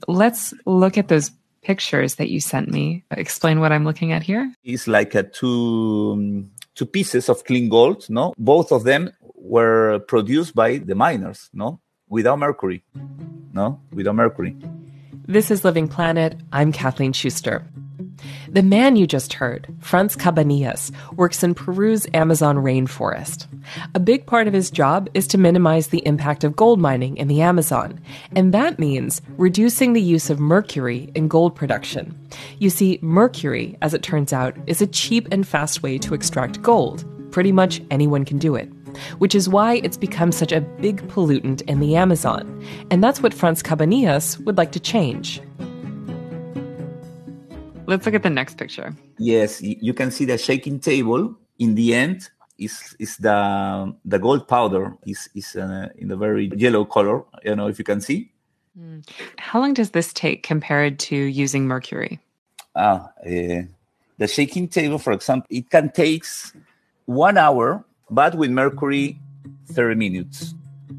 Let's look at those pictures that you sent me. Explain what I'm looking at here. It's like two pieces of clean gold, no? Both of them were produced by the miners, no? Without mercury, no? Without mercury. This is Living Planet. I'm Kathleen Schuster. The man you just heard, Franz Cabanillas, works in Peru's Amazon rainforest. A big part of his job is to minimize the impact of gold mining in the Amazon, and that means reducing the use of mercury in gold production. You see, mercury, as it turns out, is a cheap and fast way to extract gold. Pretty much anyone can do it, which is why it's become such a big pollutant in the Amazon. And that's what Franz Cabanillas would like to change. Let's look at the next picture. Yes, you can see the shaking table. In the end, is the gold powder is in a very yellow color. You know, if you can see. How long does this take compared to using mercury? The shaking table, for example, it can take 1 hour, but with mercury, 30 minutes.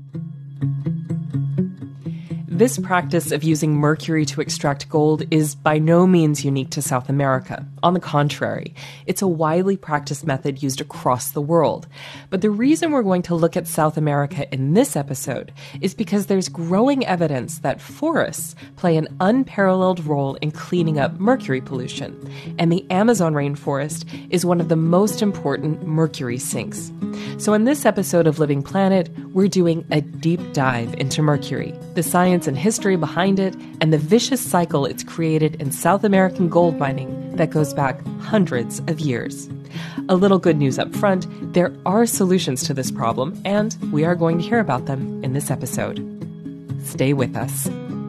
This practice of using mercury to extract gold is by no means unique to South America. On the contrary, it's a widely practiced method used across the world. But the reason we're going to look at South America in this episode is because there's growing evidence that forests play an unparalleled role in cleaning up mercury pollution. And the Amazon rainforest is one of the most important mercury sinks. So in this episode of Living Planet, we're doing a deep dive into mercury, the science and history behind it, and the vicious cycle it's created in South American gold mining that goes back hundreds of years. A little good news up front, there are solutions to this problem, and we are going to hear about them in this episode. Stay with us.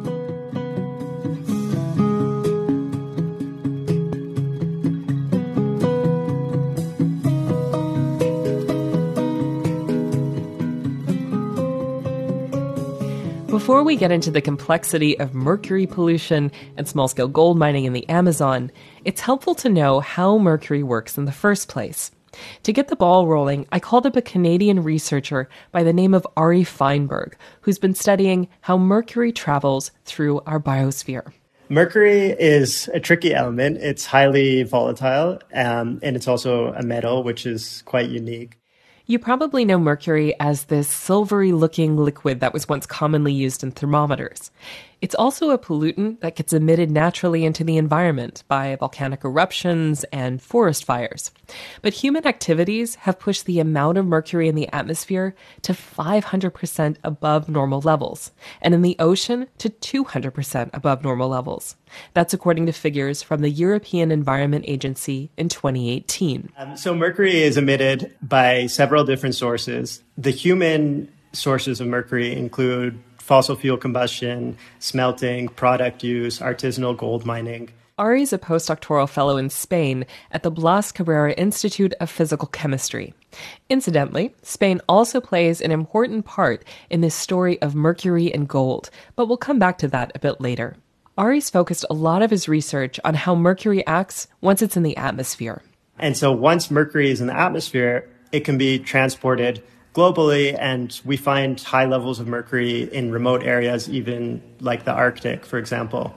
Before we get into the complexity of mercury pollution and small-scale gold mining in the Amazon, it's helpful to know how mercury works in the first place. To get the ball rolling, I called up a Canadian researcher by the name of Ari Feinberg, who's been studying how mercury travels through our biosphere. Mercury is a tricky element. It's highly volatile, and it's also a metal, which is quite unique. You probably know mercury as this silvery-looking liquid that was once commonly used in thermometers. It's also a pollutant that gets emitted naturally into the environment by volcanic eruptions and forest fires. But human activities have pushed the amount of mercury in the atmosphere to 500% above normal levels, and in the ocean to 200% above normal levels. That's according to figures from the European Environment Agency in 2018. So mercury is emitted by several different sources. The human sources of mercury include fossil fuel combustion, smelting, product use, artisanal gold mining. Ari is a postdoctoral fellow in Spain at the Blas Cabrera Institute of Physical Chemistry. Incidentally, Spain also plays an important part in this story of mercury and gold, but we'll come back to that a bit later. Ari's focused a lot of his research on how mercury acts once it's in the atmosphere. And so once mercury is in the atmosphere, it can be transported globally, and we find high levels of mercury in remote areas, even like the Arctic, for example.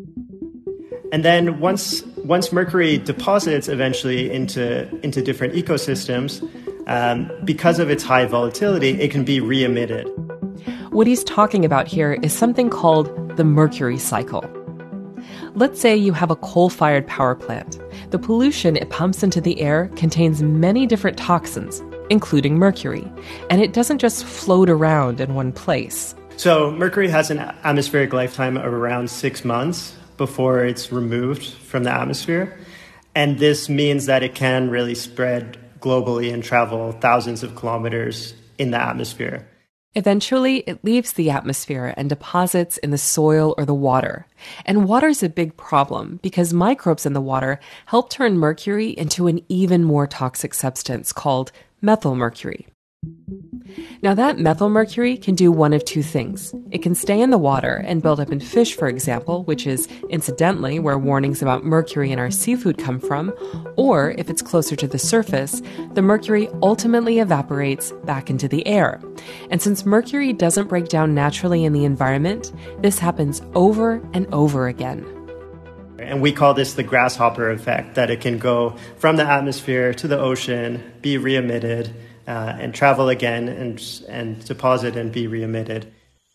And then once mercury deposits eventually into different ecosystems, because of its high volatility, it can be re-emitted. What he's talking about here is something called the mercury cycle. Let's say you have a coal-fired power plant. The pollution it pumps into the air contains many different toxins, including mercury, and it doesn't just float around in one place. So mercury has an atmospheric lifetime of around 6 months before it's removed from the atmosphere, and this means that it can really spread globally and travel thousands of kilometers in the atmosphere. Eventually, it leaves the atmosphere and deposits in the soil or the water. And water's a big problem because microbes in the water help turn mercury into an even more toxic substance called methylmercury. Now, that methylmercury can do one of two things. It can stay in the water and build up in fish, for example, which is incidentally where warnings about mercury in our seafood come from, or if it's closer to the surface, the mercury ultimately evaporates back into the air. And since mercury doesn't break down naturally in the environment, this happens over and over again. And we call this the grasshopper effect, that it can go from the atmosphere to the ocean, be re-emitted, and travel again and deposit and be re-emitted.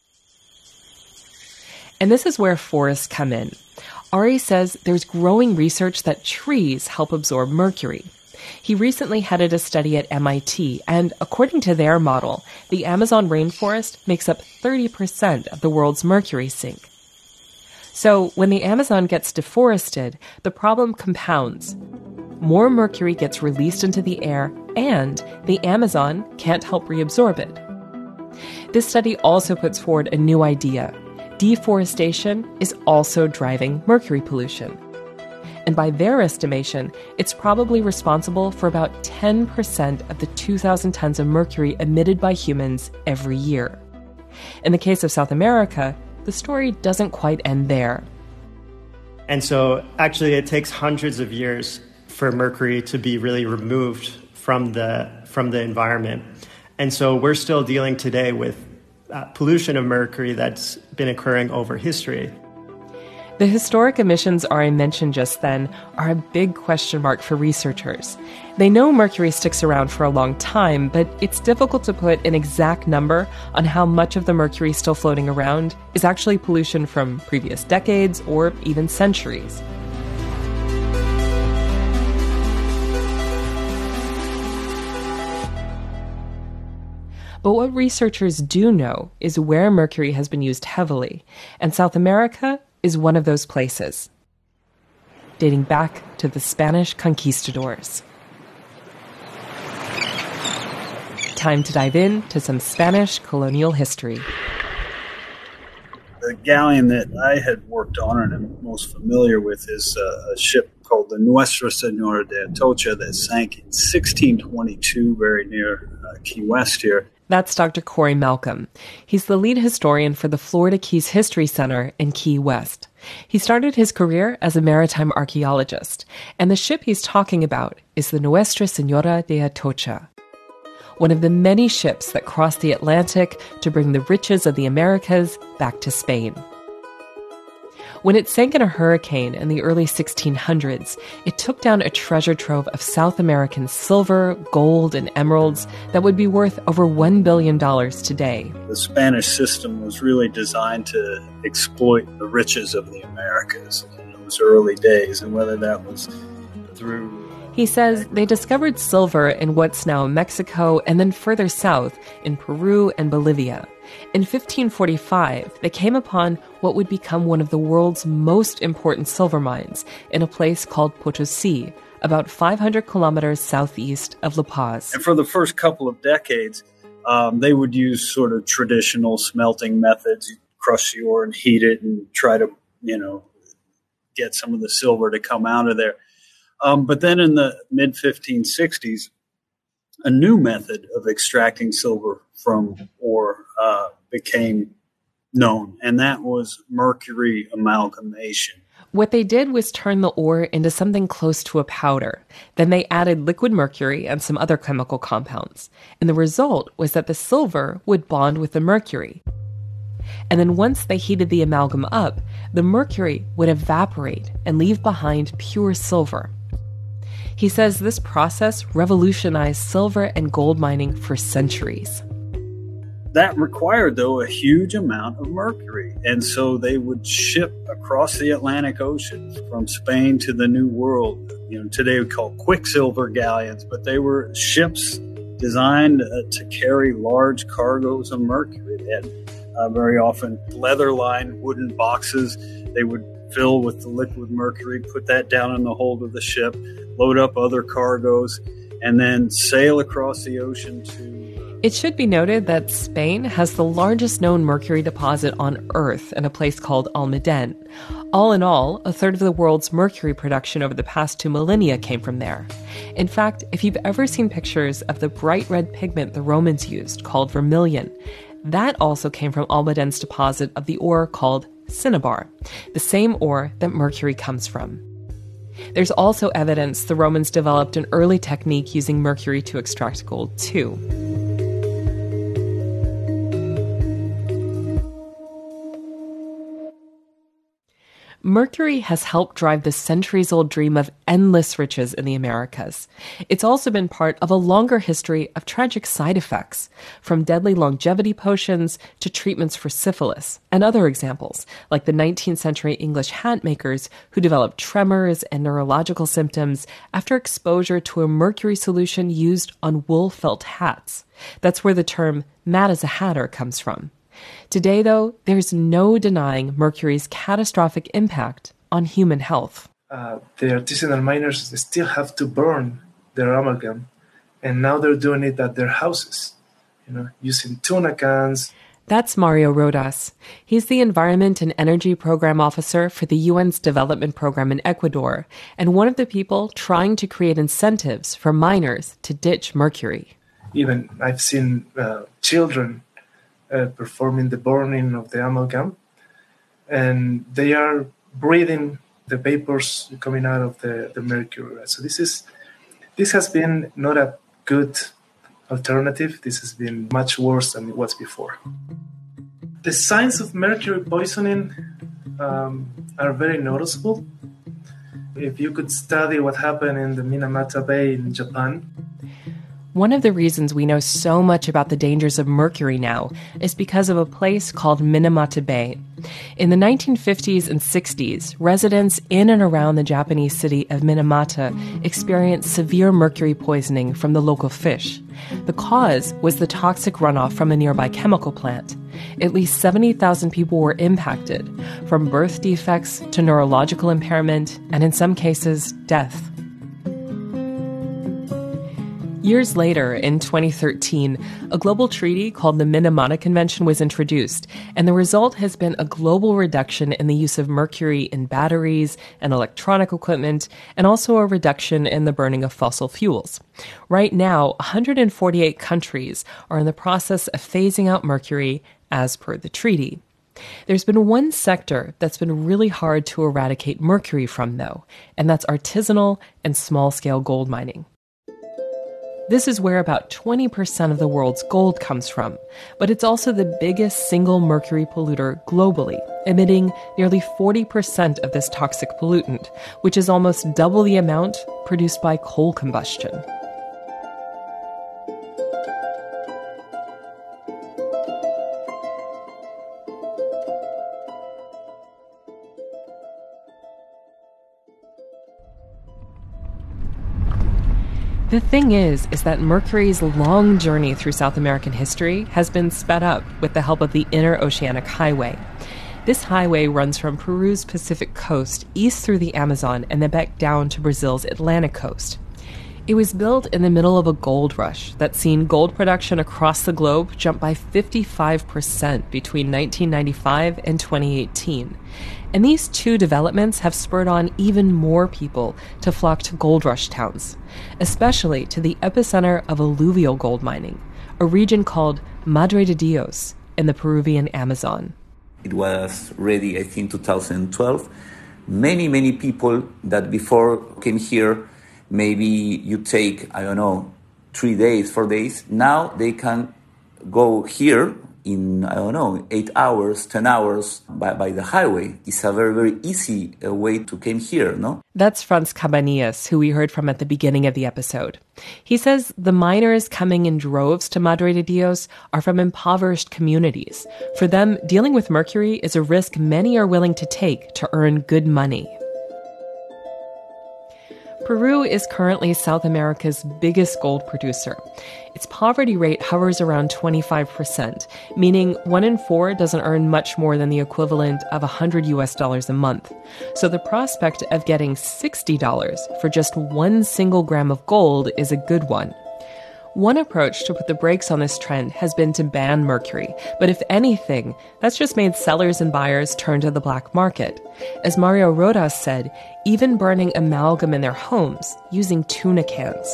And this is where forests come in. Ari says there's growing research that trees help absorb mercury. He recently headed a study at MIT, and according to their model, the Amazon rainforest makes up 30% of the world's mercury sink. So when the Amazon gets deforested, the problem compounds. More mercury gets released into the air, and the Amazon can't help reabsorb it. This study also puts forward a new idea. Deforestation is also driving mercury pollution. And by their estimation, it's probably responsible for about 10% of the 2,000 tons of mercury emitted by humans every year. In the case of South America, the story doesn't quite end there. And so actually it takes hundreds of years for mercury to be really removed from the environment. And so we're still dealing today with pollution of mercury that's been occurring over history. The historic emissions Ari mentioned just then are a big question mark for researchers. They know mercury sticks around for a long time, but it's difficult to put an exact number on how much of the mercury still floating around is actually pollution from previous decades or even centuries. But what researchers do know is where mercury has been used heavily, and South America is one of those places, dating back to the Spanish conquistadors. Time to dive in to some Spanish colonial history. The galleon that I had worked on and am most familiar with is a ship called the Nuestra Senora de Atocha that sank in 1622 very near Key West here. That's Dr. Corey Malcolm. He's the lead historian for the Florida Keys History Center in Key West. He started his career as a maritime archaeologist, and the ship he's talking about is the Nuestra Senora de Atocha, one of the many ships that crossed the Atlantic to bring the riches of the Americas back to Spain. When it sank in a hurricane in the early 1600s, it took down a treasure trove of South American silver, gold, and emeralds that would be worth over $1 billion today. The Spanish system was really designed to exploit the riches of the Americas in those early days, and whether that was through... He says they discovered silver in what's now Mexico and then further south in Peru and Bolivia. In 1545, they came upon what would become one of the world's most important silver mines in a place called Potosi, about 500 kilometers southeast of La Paz. And for the first couple of decades, they would use sort of traditional smelting methods. You'd crush the ore and heat it and try to, get some of the silver to come out of there. But then in the mid-1560s, a new method of extracting silver from ore became known, and that was mercury amalgamation. What they did was turn the ore into something close to a powder. Then they added liquid mercury and some other chemical compounds. And the result was that the silver would bond with the mercury. And then once they heated the amalgam up, the mercury would evaporate and leave behind pure silver. He says this process revolutionized silver and gold mining for centuries. That required, though, a huge amount of mercury. And so they would ship across the Atlantic Ocean from Spain to the New World. Today we call quicksilver galleons, but they were ships designed to carry large cargoes of mercury. They had very often leather-lined wooden boxes. They would fill with the liquid mercury, put that down in the hold of the ship, load up other cargoes, and then sail across the ocean to It should be noted that Spain has the largest known mercury deposit on Earth in a place called Almaden. All in all, a third of the world's mercury production over the past 2 millennia came from there. In fact, if you've ever seen pictures of the bright red pigment the Romans used, called vermilion, that also came from Almaden's deposit of the ore called cinnabar, the same ore that mercury comes from. There's also evidence the Romans developed an early technique using mercury to extract gold too. Mercury has helped drive the centuries-old dream of endless riches in the Americas. It's also been part of a longer history of tragic side effects, from deadly longevity potions to treatments for syphilis, and other examples, like the 19th century English hat makers who developed tremors and neurological symptoms after exposure to a mercury solution used on wool felt hats. That's where the term mad as a hatter comes from. Today, though, there's no denying mercury's catastrophic impact on human health. The artisanal miners still have to burn their amalgam, and now they're doing it at their houses, using tuna cans. That's Mario Rodas. He's the Environment and Energy Program Officer for the UN's Development Program in Ecuador, and one of the people trying to create incentives for miners to ditch mercury. Even I've seen children performing the burning of the amalgam, and they are breathing the vapors coming out of the mercury. So this has been not a good alternative. This has been much worse than it was before. The signs of mercury poisoning are very noticeable. If you could study what happened in the Minamata Bay in Japan. One of the reasons we know so much about the dangers of mercury now is because of a place called Minamata Bay. In the 1950s and 60s, residents in and around the Japanese city of Minamata experienced severe mercury poisoning from the local fish. The cause was the toxic runoff from a nearby chemical plant. At least 70,000 people were impacted, from birth defects to neurological impairment, and in some cases, death. Years later, in 2013, a global treaty called the Minamata Convention was introduced, and the result has been a global reduction in the use of mercury in batteries and electronic equipment, and also a reduction in the burning of fossil fuels. Right now, 148 countries are in the process of phasing out mercury as per the treaty. There's been one sector that's been really hard to eradicate mercury from, though, and that's artisanal and small-scale gold mining. This is where about 20% of the world's gold comes from, but it's also the biggest single mercury polluter globally, emitting nearly 40% of this toxic pollutant, which is almost double the amount produced by coal combustion. The thing is that mercury's long journey through South American history has been sped up with the help of the Interoceanic Highway. This highway runs from Peru's Pacific coast east through the Amazon and then back down to Brazil's Atlantic coast. It was built in the middle of a gold rush that's seen gold production across the globe jump by 55% between 1995 and 2018. And these two developments have spurred on even more people to flock to gold rush towns, especially to the epicenter of alluvial gold mining, a region called Madre de Dios in the Peruvian Amazon. It was ready, I think, 2012. Many people that before came here, maybe you take, 3 days, 4 days. Now they can go here in, 8 hours, 10 hours by the highway. It's a very, very easy way to come here, no? That's Franz Cabanillas, who we heard from at the beginning of the episode. He says the miners coming in droves to Madre de Dios are from impoverished communities. For them, dealing with mercury is a risk many are willing to take to earn good money. Peru is currently South America's biggest gold producer. Its poverty rate hovers around 25%, meaning 1 in 4 doesn't earn much more than the equivalent of $100 a month. So the prospect of getting $60 for just 1 single gram of gold is a good one. One approach to put the brakes on this trend has been to ban mercury, but if anything, that's just made sellers and buyers turn to the black market. As Mario Rodas said, even burning amalgam in their homes using tuna cans.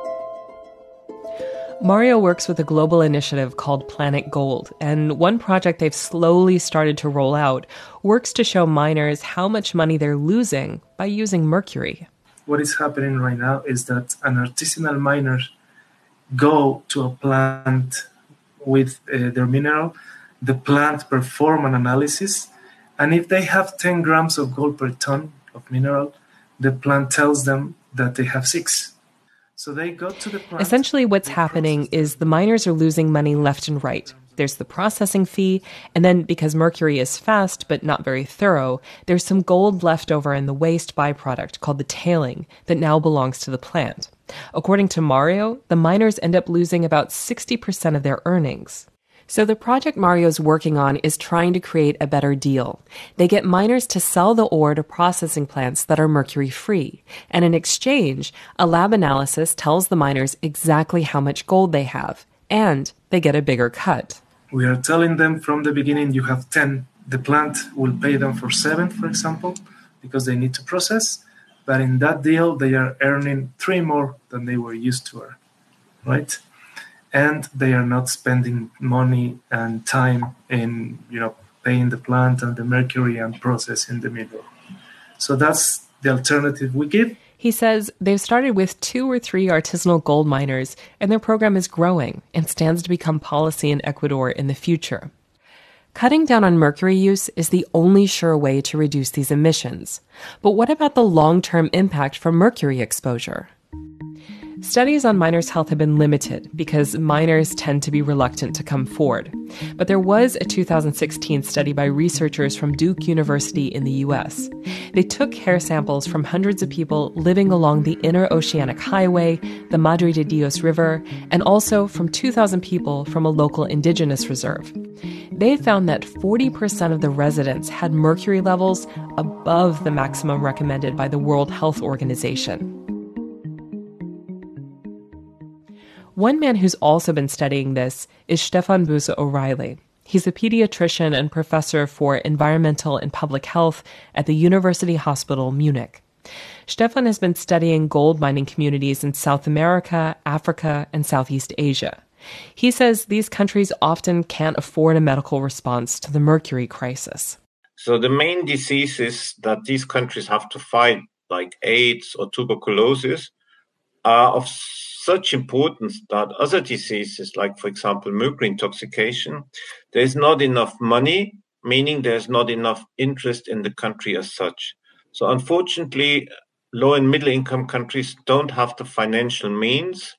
Mario works with a global initiative called Planet Gold, and one project they've slowly started to roll out works to show miners how much money they're losing by using mercury. What is happening right now is that an artisanal miner go to a plant with their mineral, the plant perform an analysis, and if they have 10 grams of gold per ton of mineral, the plant tells them that they have 6. So they go to the plant. Essentially what's happening is the miners are losing money left and right. There's the processing fee, and then because mercury is fast but not very thorough, there's some gold left over in the waste byproduct called the tailing that now belongs to the plant. According to Mario, the miners end up losing about 60% of their earnings. So the project Mario's working on is trying to create a better deal. They get miners to sell the ore to processing plants that are mercury-free. And in exchange, a lab analysis tells the miners exactly how much gold they have. And they get a bigger cut. We are telling them from the beginning, you have 10. The plant will pay them for 7, for example, because they need to process. But in that deal, they are earning 3 more than they were used to earn, right? And they are not spending money and time in, paying the plant and the mercury and processing the mineral. So that's the alternative we give. He says they've started with 2 or 3 artisanal gold miners, and their program is growing and stands to become policy in Ecuador in the future. Cutting down on mercury use is the only sure way to reduce these emissions. But what about the long-term impact from mercury exposure? Studies on miners' health have been limited because miners tend to be reluctant to come forward. But there was a 2016 study by researchers from Duke University in the US. They took hair samples from hundreds of people living along the Interoceanic Highway, the Madre de Dios River, and also from 2,000 people from a local indigenous reserve. They found that 40% of the residents had mercury levels above the maximum recommended by the World Health Organization. One man who's also been studying this is Stefan Buse O'Reilly. He's a pediatrician and professor for environmental and public health at the University Hospital Munich. Stefan has been studying gold mining communities in South America, Africa, and Southeast Asia. He says these countries often can't afford a medical response to the mercury crisis. So the main diseases that these countries have to fight, like AIDS or tuberculosis, are of such importance that other diseases, like, for example, mercury intoxication, there's not enough money, meaning there's not enough interest in the country as such. So unfortunately, low and middle income countries don't have the financial means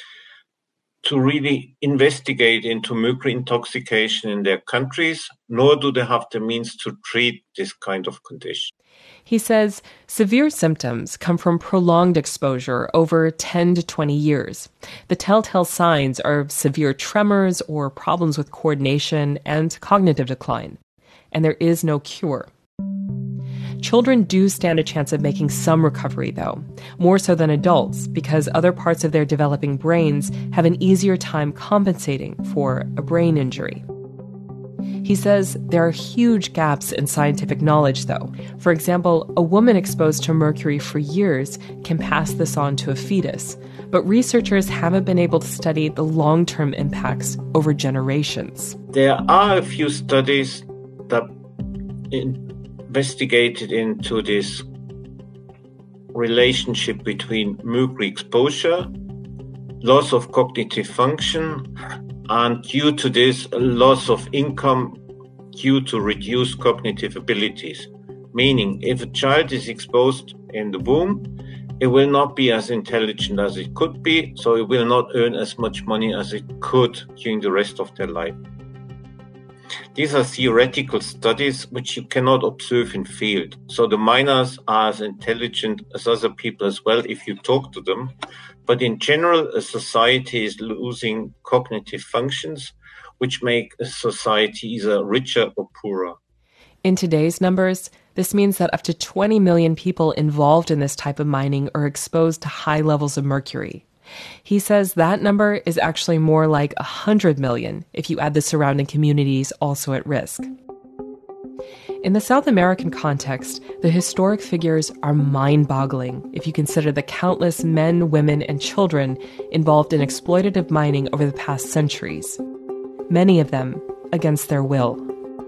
to really investigate into mercury intoxication in their countries, nor do they have the means to treat this kind of condition. He says severe symptoms come from prolonged exposure over 10 to 20 years. The telltale signs are severe tremors or problems with coordination and cognitive decline. And there is no cure. Children do stand a chance of making some recovery, though, more so than adults, because other parts of their developing brains have an easier time compensating for a brain injury. He says there are huge gaps in scientific knowledge, though. For example, a woman exposed to mercury for years can pass this on to a fetus, but researchers haven't been able to study the long-term impacts over generations. There are a few studies that investigated into this relationship between mercury exposure, loss of cognitive function, and due to this, a loss of income due to reduced cognitive abilities. Meaning, if a child is exposed in the womb, it will not be as intelligent as it could be, so it will not earn as much money as it could during the rest of their life. These are theoretical studies which you cannot observe in field. So the miners are as intelligent as other people as well if you talk to them. But in general, a society is losing cognitive functions, which make a society either richer or poorer. In today's numbers, this means that up to 20 million people involved in this type of mining are exposed to high levels of mercury. He says that number is actually more like 100 million if you add the surrounding communities also at risk. In the South American context, the historic figures are mind-boggling if you consider the countless men, women, and children involved in exploitative mining over the past centuries, many of them against their will.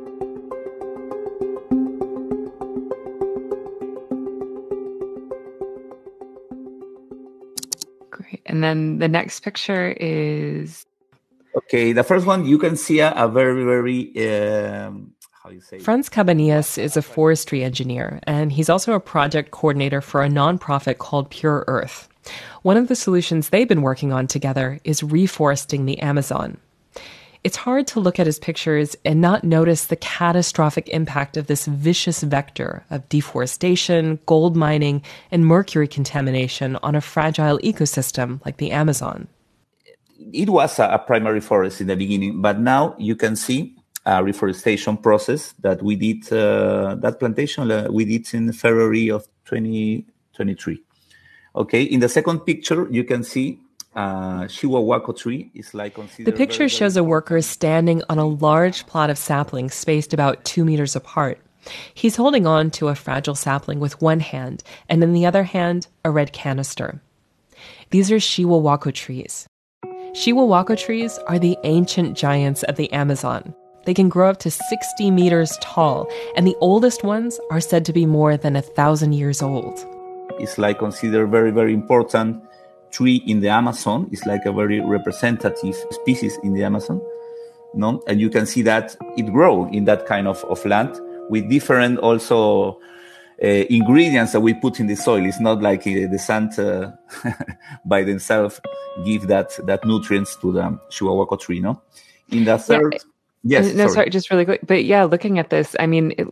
Great. And then the next picture is... Okay, the first one, you can see a very, very... how you say? Franz Cabanillas is a forestry engineer, and he's also a project coordinator for a nonprofit called Pure Earth. One of the solutions they've been working on together is reforesting the Amazon. It's hard to look at his pictures and not notice the catastrophic impact of this vicious vector of deforestation, gold mining, and mercury contamination on a fragile ecosystem like the Amazon. It was a primary forest in the beginning, but now you can see a reforestation process that we did, that plantation we did in February of 2023. Okay, in the second picture, you can see Chihuahuaco tree is like considered. The picture shows a worker standing on a large plot of saplings spaced about 2 meters apart. He's holding on to a fragile sapling with one hand, and in the other hand, a red canister. These are Chihuahuaco trees. Chihuahuaco trees are the ancient giants of the Amazon. They can grow up to 60 meters tall, and the oldest ones are said to be more than 1,000 years old. It's like considered very, very important tree in the Amazon. It's like a very representative species in the Amazon. No? And you can see that it grows in that kind of land with different also ingredients that we put in the soil. It's not like the sand by themselves give that nutrients to the Chihuahuaco tree. No? In the third... Yeah. Yes. No, sorry, just really quick. But yeah, looking at this, I mean, it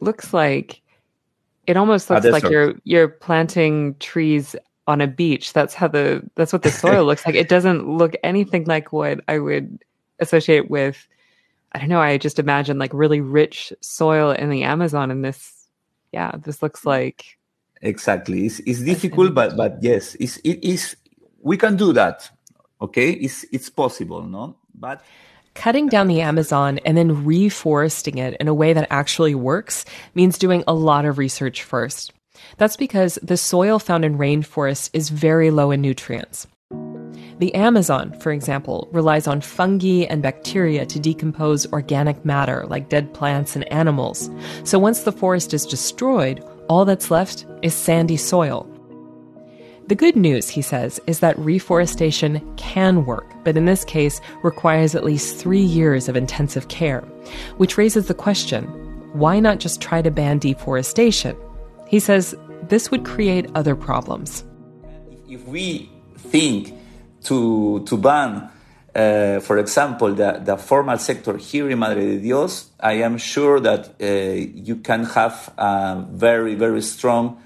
almost looks like you're planting trees on a beach. That's what the soil looks like. It doesn't look anything like what I would associate with, I don't know, I just imagine like really rich soil in the Amazon, and this looks like... Exactly. It's difficult, but yes, it is. We can do that. Okay, it's possible, no? But cutting down the Amazon and then reforesting it in a way that actually works means doing a lot of research first. That's because the soil found in rainforests is very low in nutrients. The Amazon, for example, relies on fungi and bacteria to decompose organic matter like dead plants and animals. So once the forest is destroyed, all that's left is sandy soil. The good news, he says, is that reforestation can work, but in this case requires at least 3 years of intensive care, which raises the question, why not just try to ban deforestation? He says this would create other problems. If we think to ban, for example, the formal sector here in Madre de Dios, I am sure that you can have a very, very strong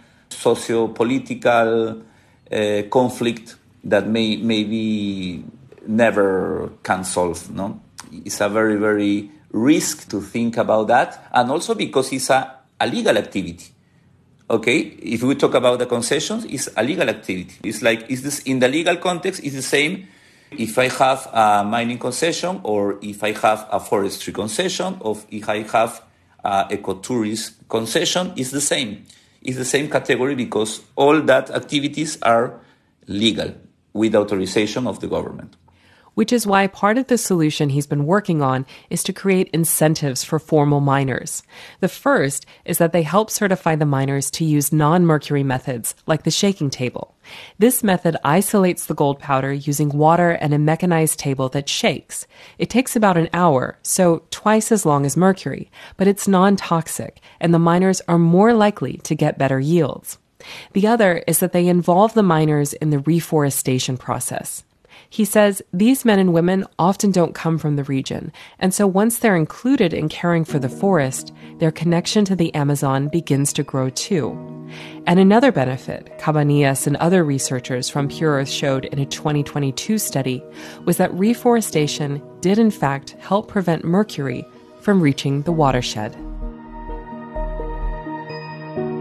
socio-political conflict that maybe never can solve. No, it's a very, very risk to think about that, and also because it's a legal activity. Okay, if we talk about the concessions, it's a legal activity. It's like, is this in the legal context? It's the same if I have a mining concession, or if I have a forestry concession, or if I have an ecotourism concession. It's the same. It's the same category because all that activities are legal with authorization of the government. Which is why part of the solution he's been working on is to create incentives for formal miners. The first is that they help certify the miners to use non-mercury methods, like the shaking table. This method isolates the gold powder using water and a mechanized table that shakes. It takes about an hour, so twice as long as mercury, but it's non-toxic, and the miners are more likely to get better yields. The other is that they involve the miners in the reforestation process. He says these men and women often don't come from the region, and so once they're included in caring for the forest, their connection to the Amazon begins to grow too. And another benefit Cabanillas and other researchers from Pure Earth showed in a 2022 study was that reforestation did in fact help prevent mercury from reaching the watershed.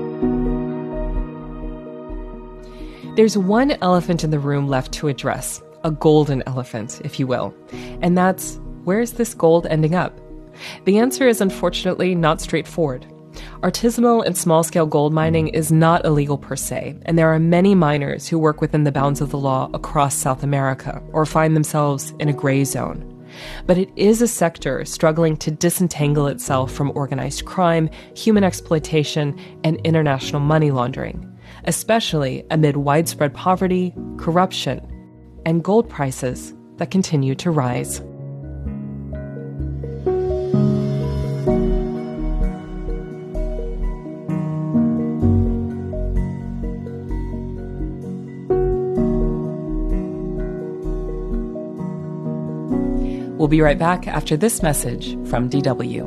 There's one elephant in the room left to address: a golden elephant, if you will. And that's, where's this gold ending up? The answer is unfortunately not straightforward. Artisanal and small-scale gold mining is not illegal per se, and there are many miners who work within the bounds of the law across South America or find themselves in a gray zone. But it is a sector struggling to disentangle itself from organized crime, human exploitation, and international money laundering, especially amid widespread poverty, corruption, and gold prices that continue to rise. We'll be right back after this message from DW.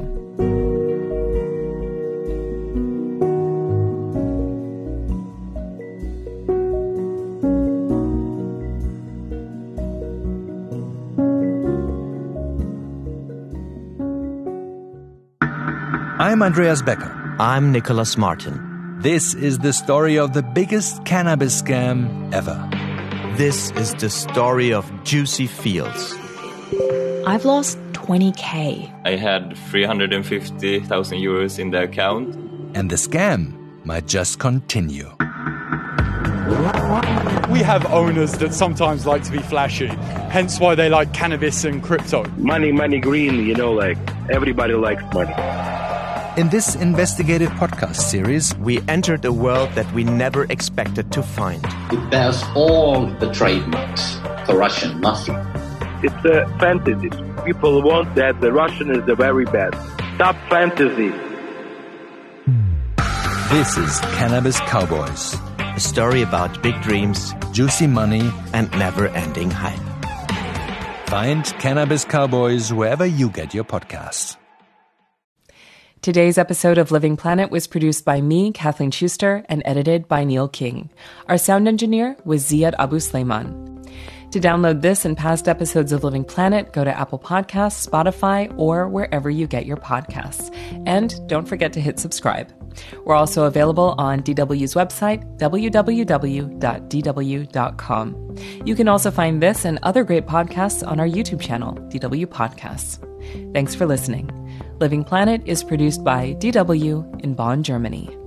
I'm Andreas Becker. I'm Nicholas Martin. This is the story of the biggest cannabis scam ever. This is the story of Juicy Fields. I've lost 20K. I had 350,000 euros in the account. And the scam might just continue. We have owners that sometimes like to be flashy, hence why they like cannabis and crypto. Money, green, like everybody likes money. In this investigative podcast series, we entered a world that we never expected to find. It bears all the trademarks for Russian mafia. It's a fantasy. People want that the Russian is the very best. Stop fantasy. This is Cannabis Cowboys. A story about big dreams, juicy money, and never-ending hype. Find Cannabis Cowboys wherever you get your podcasts. Today's episode of Living Planet was produced by me, Kathleen Schuster, and edited by Neil King. Our sound engineer was Ziad Abu Sleiman. To download this and past episodes of Living Planet, go to Apple Podcasts, Spotify, or wherever you get your podcasts. And don't forget to hit subscribe. We're also available on DW's website, www.dw.com. You can also find this and other great podcasts on our YouTube channel, DW Podcasts. Thanks for listening. Living Planet is produced by DW in Bonn, Germany.